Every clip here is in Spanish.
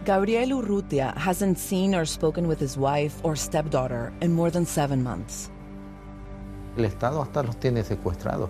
Gabriel Urrutia hasn't seen or spoken with his wife or stepdaughter in more than 7 months. El Estado hasta los tiene secuestrados.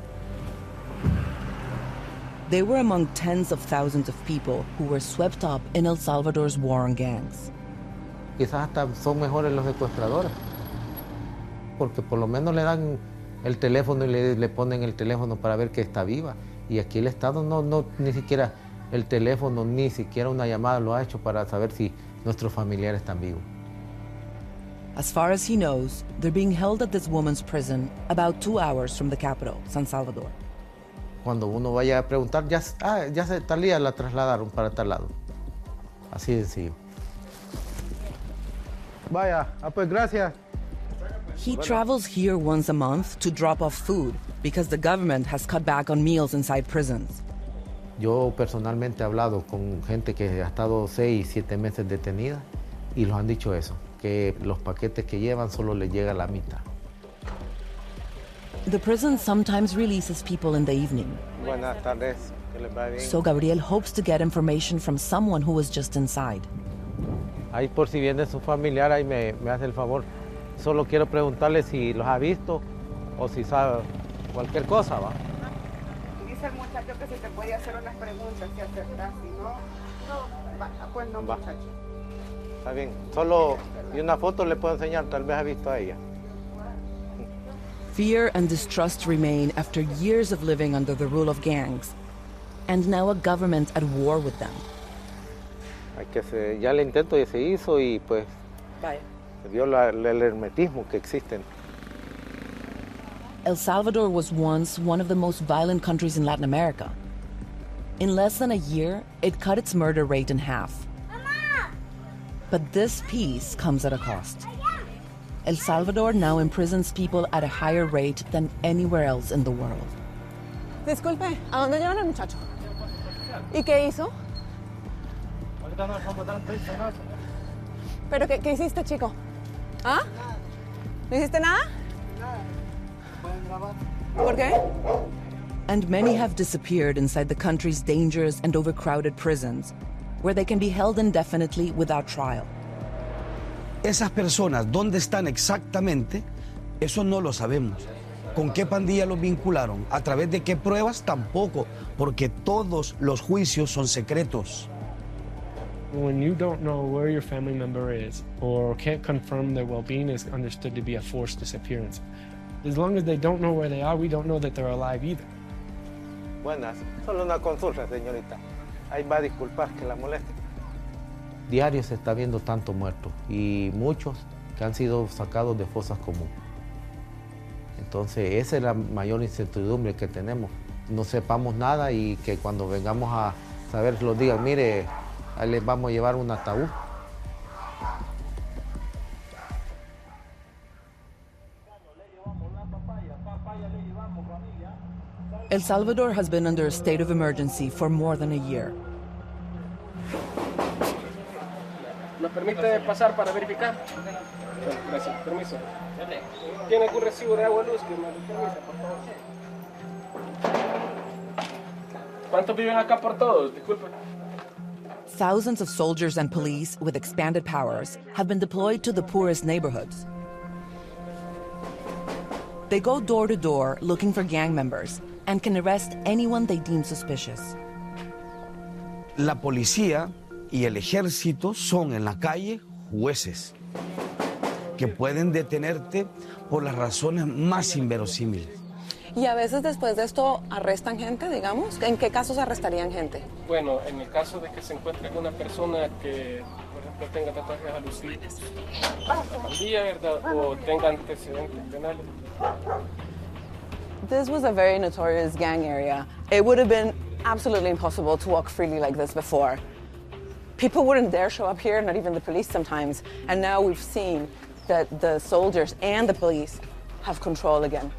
They were among tens of thousands of people who were swept up in El Salvador's war on gangs. Quizás hasta son mejores los secuestradores, porque por lo menos le dan el teléfono y le ponen el teléfono para ver que está viva. Y aquí el Estado no ni siquiera el teléfono, ni siquiera una llamada lo ha hecho para saber si nuestros familiares están vivos. As far as he knows, they're being held at this woman's prison about 2 hours from the capital, San Salvador. Cuando uno vaya a preguntar, ya se tal día la trasladaron para tal lado. Así de sencillo. Vaya, pues gracias. He travels here once a month to drop off food because the government has cut back on meals inside prisons. Yo personalmente he hablado con gente que ha estado 6, 7 meses detenida y los han dicho eso, que los paquetes que llevan solo les llega la mitad. The prison sometimes releases people in the evening. Buenas tardes, que les va bien. So Gabriel hopes to get information from someone who was just inside. Ahí por si viene su familiar, ahí me hace el favor. Solo quiero preguntarle si los ha visto o si sabe cualquier cosa, ¿va? Dice el muchacho que si te puede hacer unas preguntas, si aceptas, si no, pues no, Va. muchacho. Está bien, solo y una foto le puedo enseñar, tal vez ha visto a ella. Fear and distrust remain after years of living under the rule of gangs, and now a government at war with them. Ya el intento ya se hizo y pues se vio el hermetismo que existen. El Salvador was once one of the most violent countries in Latin America. In less than a year, it cut its murder rate in half. But this peace comes at a cost. El Salvador now imprisons people at a higher rate than anywhere else in the world. Disculpe, ¿a dónde llevan al muchacho? ¿Y qué hizo? ¿Pero qué hiciste, chico? ¿Ah? ¿No hiciste nada? ¿Por qué? And many have disappeared inside the country's dangerous and overcrowded prisons, where they can be held indefinitely without trial. Esas personas, ¿dónde están exactamente? Eso no lo sabemos. ¿Con qué pandilla los vincularon? ¿A través de qué pruebas? Tampoco, porque todos los juicios son secretos. When you don't know where your family member is or can't confirm their well-being is understood to be a forced disappearance. As long as they don't know where they are, we don't know that they're alive either. Buenas, solo una consulta, señorita. Ahí va a disculpar que la moleste. Diario se está viendo tanto muertos y muchos que han sido sacados de fosas comunes. Entonces, esa es la mayor incertidumbre que tenemos. No sepamos nada y que cuando vengamos a saber, los digan, mire, ahí les vamos a llevar un ataúd. El Salvador has been under a state of emergency for more than a year. ¿Me permite pasar para verificar? Gracias, permiso. ¿Tiene algún recibo de agua y luz que me lo permita, por favor? ¿Cuántos viven acá por todos? Disculpe. Thousands of soldiers and police with expanded powers have been deployed to the poorest neighborhoods. They go door to door looking for gang members and can arrest anyone they deem suspicious. La policía y el ejército son en la calle jueces que pueden detenerte por las razones más inverosímiles. Y a veces después de esto arrestan gente, digamos. ¿En qué casos arrestarían gente? Bueno, en el caso de que se encuentre alguna persona que, por ejemplo, tenga tatuajes alusivos a la pandilla, ¿verdad? O tenga antecedentes penales. This was a very notorious gang area. It would have been absolutely impossible to walk freely like this before. People wouldn't dare show up here, not even the police sometimes. And now we've seen that the soldiers and the police have control again.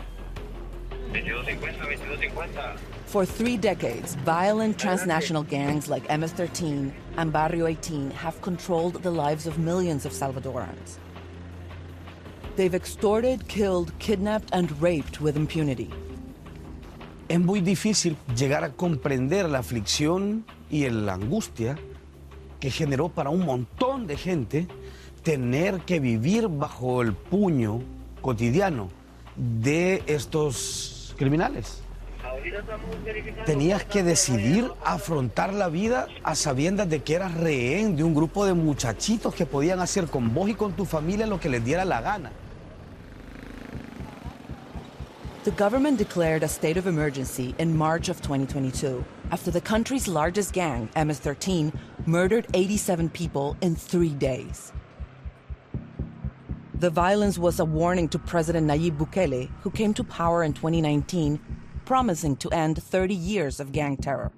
For 3 decades, violent transnational gangs like MS-13 and Barrio 18 have controlled the lives of millions of Salvadorans. They've extorted, killed, kidnapped, and raped with impunity. Es muy difícil llegar a comprender la aflicción y la angustia que generó para un montón de gente tener que vivir bajo el puño cotidiano de estos criminales. Tenías que decidir afrontar la vida a sabiendas de que eras rehén de un grupo de muchachitos que podían hacer con vos y con tu familia lo que les diera la gana. The government declared a state of emergency in March of 2022 after the country's largest gang, MS-13, murdered 87 people in 3 days. The violence was a warning to President Nayib Bukele, who came to power in 2019, promising to end 30 years of gang terror.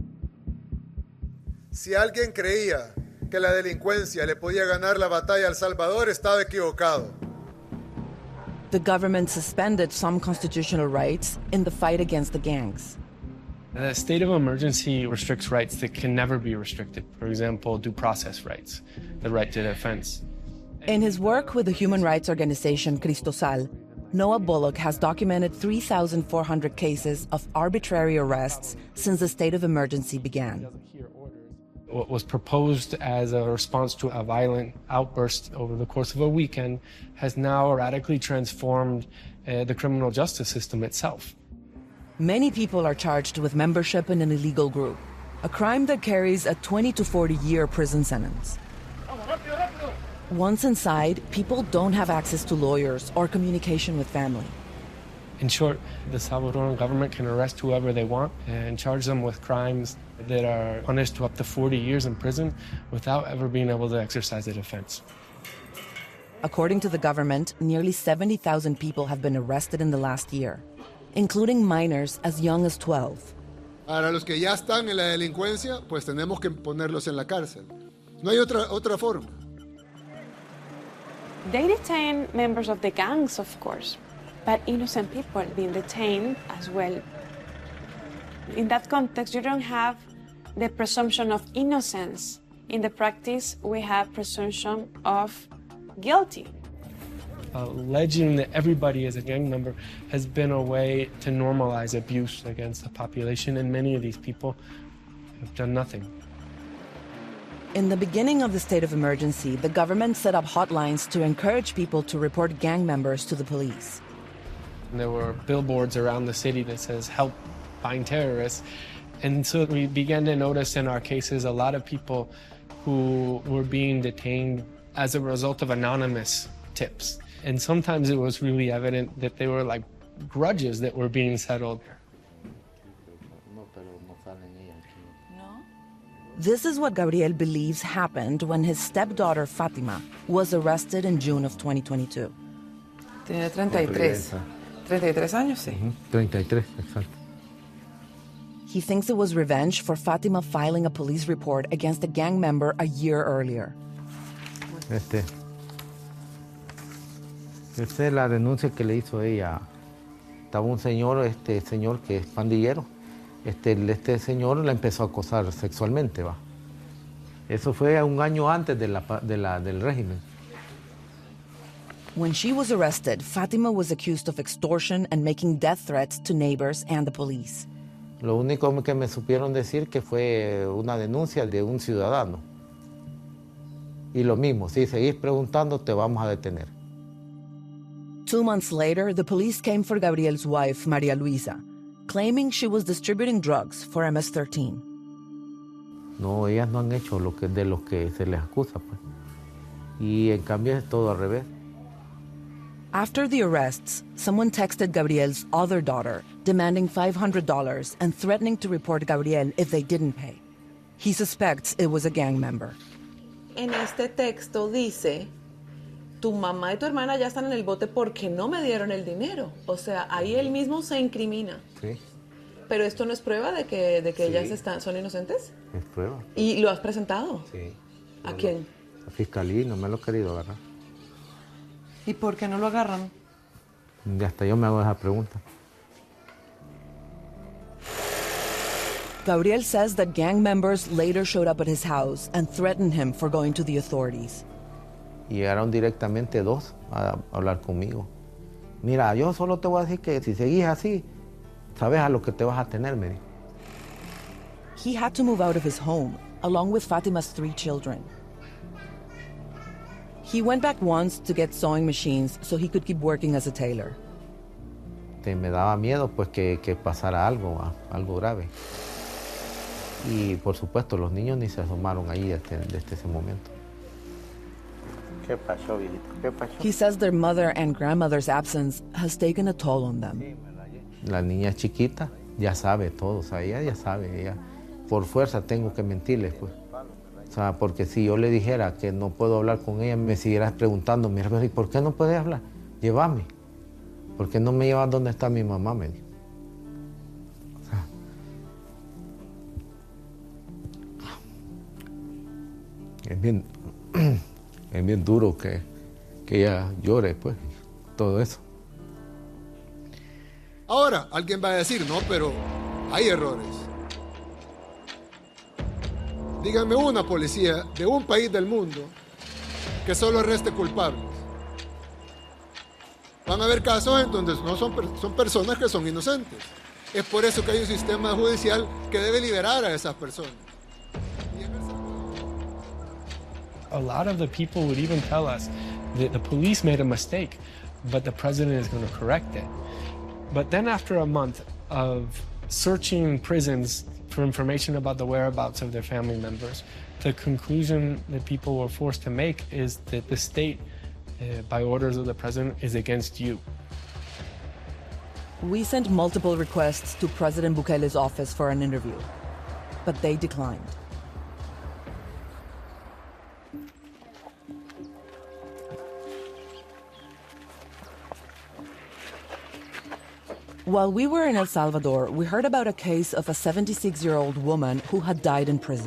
Si alguien creía que la delincuencia le podía ganar la batalla a El Salvador, estaba equivocado. The government suspended some constitutional rights in the fight against the gangs. The state of emergency restricts rights that can never be restricted. For example, due process rights, the right to defense. In his work with the human rights organization Cristosal, Noah Bullock has documented 3,400 cases of arbitrary arrests since the state of emergency began. What was proposed as a response to a violent outburst over the course of a weekend has now radically transformed the criminal justice system itself. Many people are charged with membership in an illegal group, a crime that carries a 20 to 40-year prison sentence. Once inside, people don't have access to lawyers or communication with family. In short, the Salvadoran government can arrest whoever they want and charge them with crimes that are punished to up to 40 years in prison without ever being able to exercise a defense. According to the government, nearly 70,000 people have been arrested in the last year, including minors as young as 12. Para los que ya están en la delincuencia, pues tenemos que ponerlos en la cárcel. No hay otra forma. They detain members of the gangs, of course, but innocent people being detained as well. In that context, you don't have the presumption of innocence. In the practice, we have presumption of guilty. Alleging that everybody is a gang member has been a way to normalize abuse against the population, and many of these people have done nothing. In the beginning of the state of emergency, the government set up hotlines to encourage people to report gang members to the police. There were billboards around the city that says, "Help find terrorists." And so we began to notice in our cases a lot of people who were being detained as a result of anonymous tips. And sometimes it was really evident that they were like grudges that were being settled. This is what Gabriel believes happened when his stepdaughter Fatima was arrested in June of 2022. Tiene 33. 33 años, sí. 33, exacto. He thinks it was revenge for Fatima filing a police report against a gang member a year earlier. Esta es la denuncia que le hizo ella. Estaba un señor, señor que es pandillero. Este señor la empezó a acosar sexualmente, va. Eso fue un año antes del régimen. When she was arrested, Fatima was accused of extortion and making death threats to neighbors and the police. Lo único que me supieron decir que fue una denuncia de un ciudadano. Y lo mismo, si seguís preguntando, te vamos a detener. 2 months later, the police came for Gabriel's wife, Maria Luisa, claiming she was distributing drugs for MS-13. No, ellas no han hecho de lo que se les acusa, pues. Y en cambio es todo al revés. After the arrests, someone texted Gabriel's other daughter, demanding $500 and threatening to report Gabriel if they didn't pay. He suspects it was a gang member. En este texto dice, tu mamá y tu hermana ya están en el bote porque no me dieron el dinero. O sea, ahí él mismo se incrimina. Sí. Pero esto no es prueba de que Sí. ellas son inocentes. Es prueba. ¿Y lo has presentado? Sí. ¿A quién? La fiscalía no me lo ha querido agarrar. ¿Y por qué no lo agarran? Y hasta yo me hago esa pregunta. Gabriel says that gang members later showed up at his house and threatened him for going to the authorities. Y llegaron directamente dos a hablar conmigo. Mira, yo solo te voy a decir que si seguís así, sabes a lo que te vas a tener, me dijo. He had to move out of his home, along with Fatima's 3 children. He went back once to get sewing machines so he could keep working as a tailor. Me daba miedo pues que pasara algo grave. Y por supuesto los niños ni se asomaron ahí desde ese momento. ¿Qué pasó, viejito? ¿Qué pasó? He says their mother and grandmother's absence has taken a toll on them. La niña es chiquita, ya sabe todo, o sea, ella ya sabe, ella por fuerza tengo que mentirles, pues. O sea, porque si yo le dijera que no puedo hablar con ella, me siguiera preguntando, mira, ¿y por qué no puedes hablar? Llévame. ¿Por qué no me llevas donde está mi mamá? Me dijo. O sea, es bien duro que ella llore, pues, todo eso. Ahora, alguien va a decir, no, pero hay errores. Díganme una policía de un país del mundo que solo arreste culpables. Van a haber casos en donde no son personas que son inocentes. Es por eso que hay un sistema judicial que debe liberar a esas personas. A lot of the people would even tell us that the police made a mistake, but the president is going to correct it. But then after a month of searching prisons for information about the whereabouts of their family members, the conclusion that people were forced to make is that the state, by orders of the president, is against you. We sent multiple requests to President Bukele's office for an interview, but they declined. While we were in El Salvador, we heard about a case of a 76-year-old woman who had died in prison.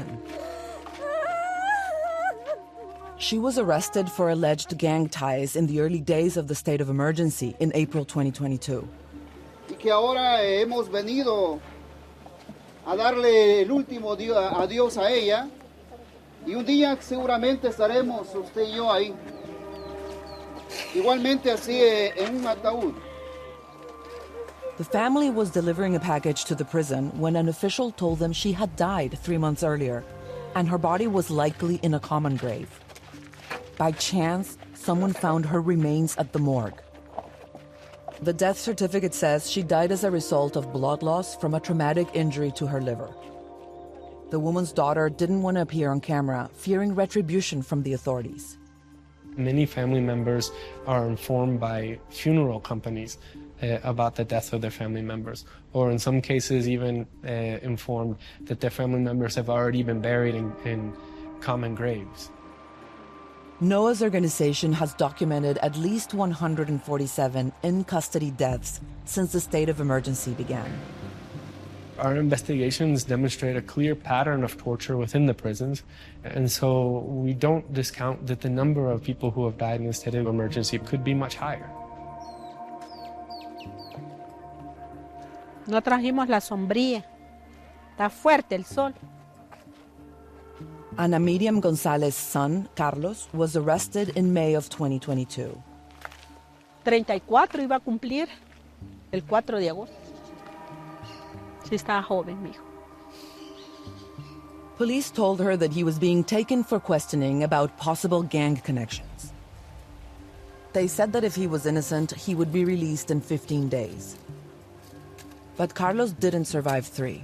She was arrested for alleged gang ties in the early days of the state of emergency in April 2022. Y que ahora hemos venido a darle el último adiós a ella, y un día seguramente estaremos usted y yo ahí. Igualmente así en un ataúd. The family was delivering a package to the prison when an official told them she had died 3 months earlier, and her body was likely in a common grave. By chance, someone found her remains at the morgue. The death certificate says she died as a result of blood loss from a traumatic injury to her liver. The woman's daughter didn't want to appear on camera, fearing retribution from the authorities. Many family members are informed by funeral companies about the death of their family members, or in some cases even informed that their family members have already been buried in common graves. NOAA's organization has documented at least 147 in-custody deaths since the state of emergency began. Our investigations demonstrate a clear pattern of torture within the prisons, and so we don't discount that the number of people who have died in the state of emergency could be much higher. No trajimos la sombría. Está fuerte el sol. Ana Miriam González's son, Carlos, was arrested in May of 2022. 34 iba a cumplir el 4 de agosto. Sí, estaba joven, mijo. Police told her that he was being taken for questioning about possible gang connections. They said that if he was innocent, he would be released in 15 days. But Carlos didn't survive 3.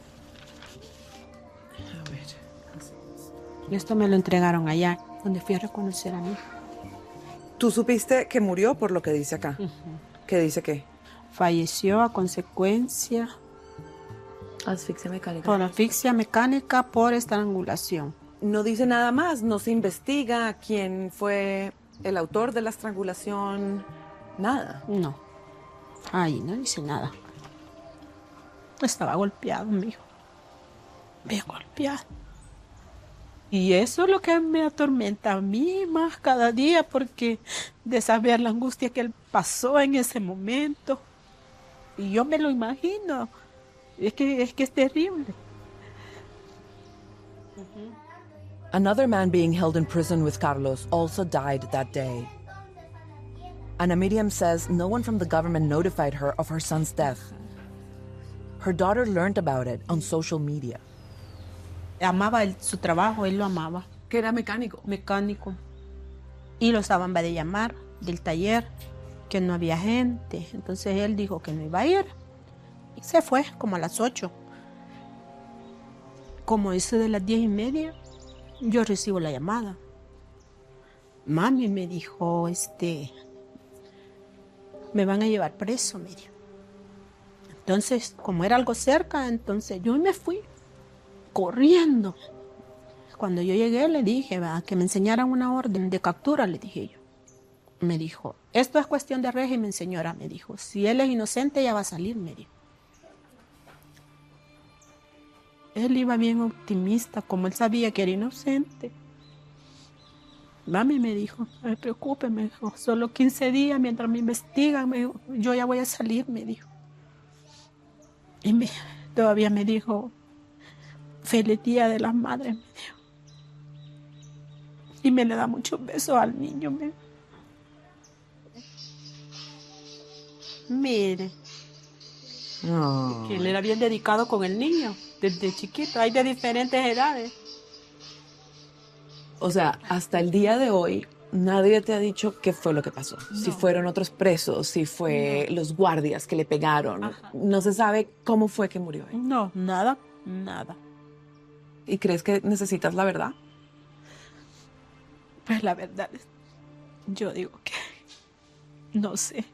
Esto me lo entregaron allá, donde fui a reconocer a mi hijo. ¿Tú supiste que murió por lo que dice acá? ¿Qué dice qué? Falleció a consecuencia... Asfixia mecánica. Por asfixia mecánica por estrangulación. No dice nada más, no se investiga quién fue el autor de la estrangulación, nada. No, ahí no dice nada. Estaba golpeado, mijo. Bien golpeado. Y eso es lo que me atormenta a mí más cada día, porque de saber la angustia que él pasó en ese momento. Y yo me lo imagino. Es que es terrible. Another man being held in prison with Carlos also died that day. Ana Miriam says no one from the government notified her of her son's death. Her daughter learned about it on social media. amaba su trabajo, él lo amaba. ¿Que era mecánico? Mecánico. Y lo estaban de llamar del taller, que no había gente. Entonces él dijo que no iba a ir. Y se fue como a las 8. Como eso de las 10:30, yo recibo la llamada. Mami me dijo, me van a llevar preso, me dijo. Entonces, como era algo cerca, entonces yo me fui corriendo. Cuando yo llegué, le dije, que me enseñaran una orden de captura, le dije yo. Me dijo, esto es cuestión de régimen, señora, me dijo. Si él es inocente, ya va a salir, me dijo. Él iba bien optimista, como él sabía que era inocente. Mami me dijo, no me preocupe, me dijo, solo 15 días mientras me investigan, me dijo, yo ya voy a salir, me dijo. Y todavía me dijo, feliz día de las madres, me dijo. Y me le da muchos besos al niño, me dijo. Mire, que él era bien dedicado con el niño, desde chiquito, hay de diferentes edades. O sea, hasta el día de hoy, nadie te ha dicho qué fue lo que pasó. No. Si fueron otros presos, si fue los guardias que le pegaron. Ajá. No se sabe cómo fue que murió. No, nada. ¿Y crees que necesitas la verdad? Pues la verdad, yo digo que no sé.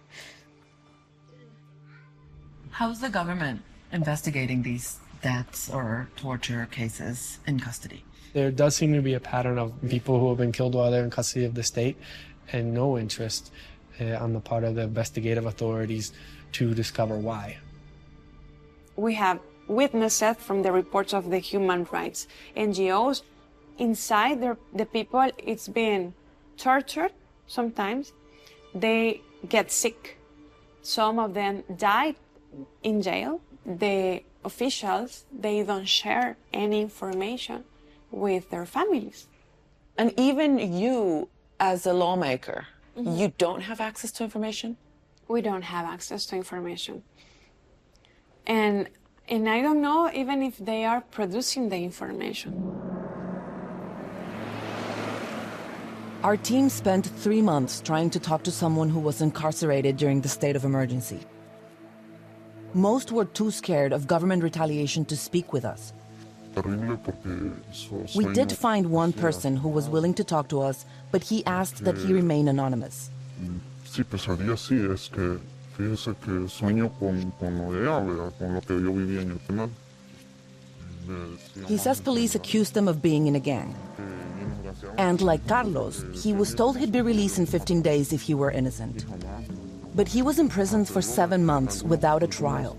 How's the government investigating these deaths or torture cases in custody? There does seem to be a pattern of people who have been killed while they're in custody of the state and no interest on the part of the investigative authorities to discover why. We have witnessed it from the reports of the human rights NGOs. Inside the people, it's been tortured sometimes. They get sick. Some of them died in jail. The officials, they don't share any information with their families. And even you, as a lawmaker, you don't have access to information? We don't have access to information. And I don't know even if they are producing the information. Our team spent 3 months trying to talk to someone who was incarcerated during the state of emergency. Most were too scared of government retaliation to speak with us. We did find one person who was willing to talk to us, but he asked that he remain anonymous. Sí, pesadilla sí, es que fíjese que sueño con lo de ella, ¿verdad? Con lo que yo vivía en el penal. He says police accused him of being in a gang. And like Carlos, he was told he'd be released in 15 days if he were innocent. But he was imprisoned for 7 months without a trial.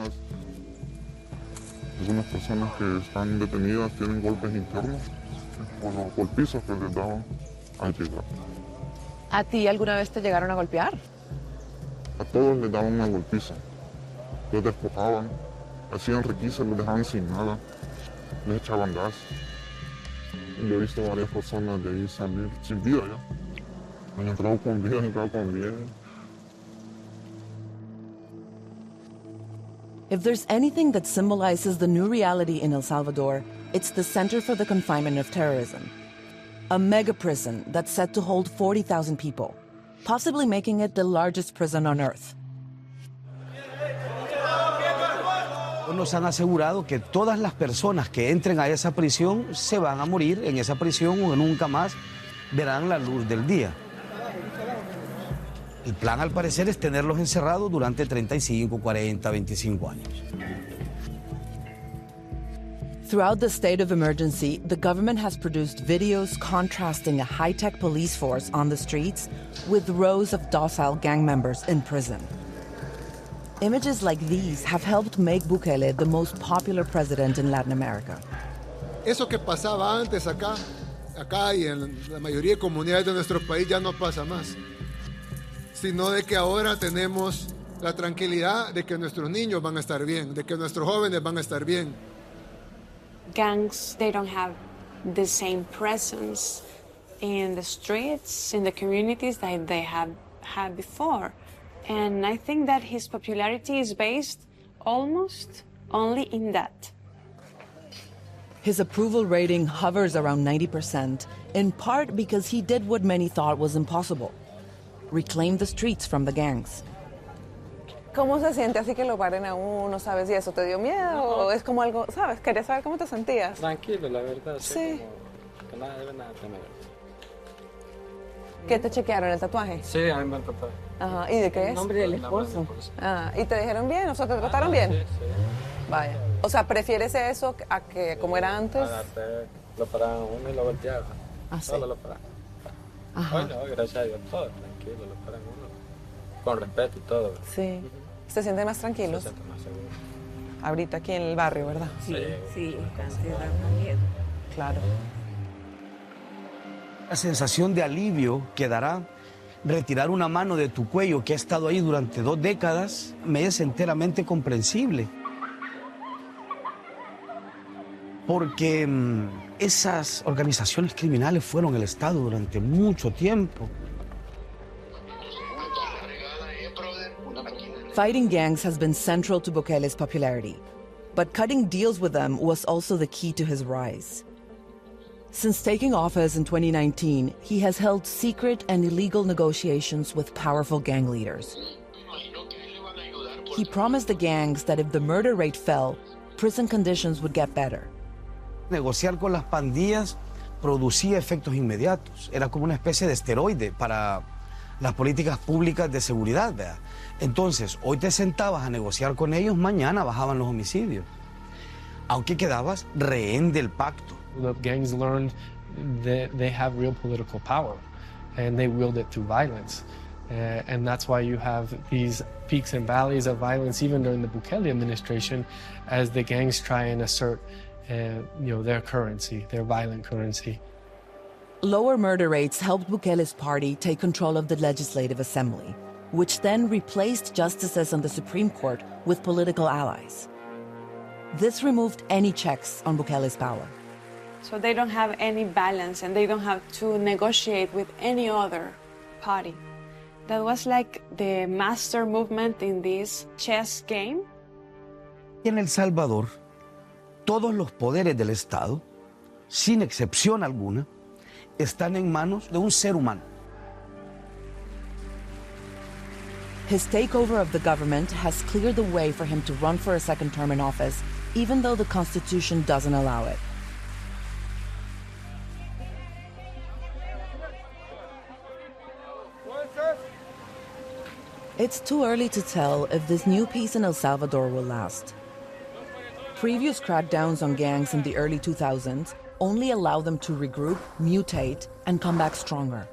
Algunas personas que están detenidas tienen golpes internos por los golpizos que les daban al llegar. ¿A ti alguna vez te llegaron a golpear? A todos les daban una golpiza. Los despojaban, hacían requisas, los dejaban sin nada, les echaban gas. Yo he visto varias personas de ahí salir sin vida ya. Han entrado con vida, han entrado con vida. If there's anything that symbolizes the new reality in El Salvador, it's the Center for the Confinement of Terrorism, a mega prison that's set to hold 40,000 people, possibly making it the largest prison on earth. Nos han asegurado que todas las personas que entren a esa prisión se van a morir en esa prisión o nunca más verán la luz del día. El plan, al parecer, es tenerlos encerrados durante 35, 40, 25 años. Throughout the state of emergency, the government has produced videos contrasting a high-tech police force on the streets with rows of docile gang members in prison. Images like these have helped make Bukele the most popular president in Latin America. Eso que pasaba antes acá y en la mayoría de comunidades de nuestro país ya no pasa más. Sino de que ahora tenemos la tranquilidad de que nuestros niños van a estar bien, de que nuestros jóvenes van a estar bien. Gangs, they don't have the same presence in the streets, in the communities that they have had before. And I think that his popularity is based almost only in that. His approval rating hovers around 90%, in part because he did what many thought was impossible: reclaim the streets from the gangs. ¿Cómo se siente así que lo paren a uno, sabes? ¿Y eso te dio miedo? ¿O es como algo, sabes? Quería saber cómo te sentías. Tranquilo, la verdad. Sí. Como que nada debe nada temer. ¿Qué te chequearon, el tatuaje? Sí, a mí me han tatuado. Ajá, ¿y de qué es? El nombre del esposo. Ah, ¿y te dijeron bien? O sea, ¿te trataron bien? Sí, sí. Vaya. O sea, ¿prefieres eso a que como era antes? Lo paraban a uno y lo volteaban. Ah, sí. Solo lo paraban. Ajá. Bueno, gracias a Dios, todo tranquilo, lo paran uno. Con respeto y todo. Sí. ¿Se sienten más tranquilos? Se siente más seguro. Ahorita aquí en el barrio, ¿verdad? Sí. Sí, antes daba miedo. Claro. La sensación de alivio que dará retirar una mano de tu cuello que ha estado ahí durante 2 décadas me es enteramente comprensible. Porque esas organizaciones criminales fueron el Estado durante mucho tiempo. Fighting gangs has been central to Bukele's popularity, but cutting deals with them was also the key to his rise. Since taking office in 2019, he has held secret and illegal negotiations with powerful gang leaders. He promised the gangs that if the murder rate fell, prison conditions would get better. Negociar con las pandillas producía efectos inmediatos. Era como una especie de esteroide para las políticas públicas de seguridad, ¿verdad? Entonces, hoy te sentabas a negociar con ellos, mañana bajaban los homicidios. Aunque quedabas rehén del pacto. The gangs learned that they have real political power, and they wield it through violence. And that's why you have these peaks and valleys of violence, even during the Bukele administration, as the gangs try and assert their currency, their violent currency. Lower murder rates helped Bukele's party take control of the Legislative Assembly, which then replaced justices on the Supreme Court with political allies. This removed any checks on Bukele's power. So they don't have any balance and they don't have to negotiate with any other party. That was like the master movement in this chess game. En El Salvador, todos los poderes del Estado, sin excepción alguna, están en manos de un ser humano. His takeover of the government has cleared the way for him to run for a second term in office, even though the Constitution doesn't allow it. It's too early to tell if this new peace in El Salvador will last. Previous crackdowns on gangs in the early 2000s only allow them to regroup, mutate, and come back stronger.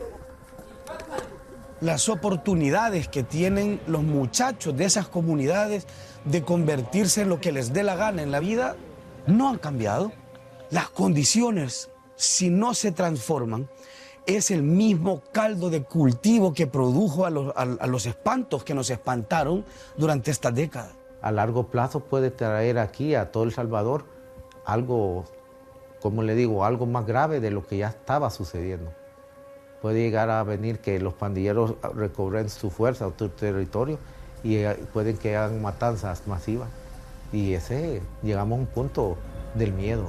Las oportunidades que tienen los muchachos de esas comunidades de convertirse en lo que les dé la gana en la vida no han cambiado. Las condiciones, si no se transforman, es el mismo caldo de cultivo que produjo a los espantos que nos espantaron durante esta década. A largo plazo puede traer aquí a todo El Salvador algo, como le digo, algo más grave de lo que ya estaba sucediendo. Puede llegar a venir que los pandilleros recobren su fuerza o su territorio y pueden que hagan matanzas masivas. Y llegamos a un punto del miedo.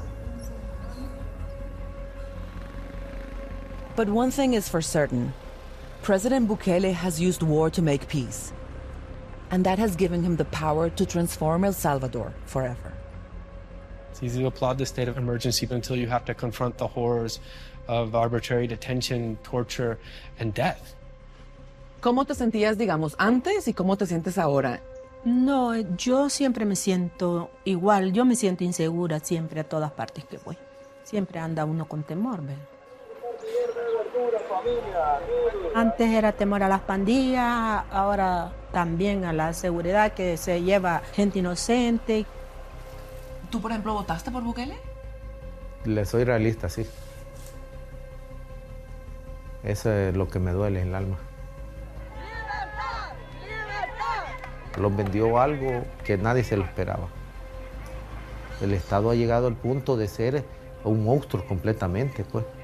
But one thing is for certain. President Bukele has used war to make peace. And that has given him the power to transform El Salvador forever. It's easy to applaud the state of emergency until you have to confront the horrors of arbitrary detention, torture, and death. ¿Cómo te sentías, digamos, antes y cómo te sientes ahora? No, yo siempre me siento igual. Yo me siento insegura siempre a todas partes que voy. Siempre anda uno con temor, ¿verdad? Antes era temor a las pandillas, ahora también a la seguridad que se lleva gente inocente. ¿Tú, por ejemplo, votaste por Bukele? Le soy realista, sí. Eso es lo que me duele en el alma. Los vendió algo que nadie se lo esperaba. El Estado ha llegado al punto de ser un monstruo completamente, pues.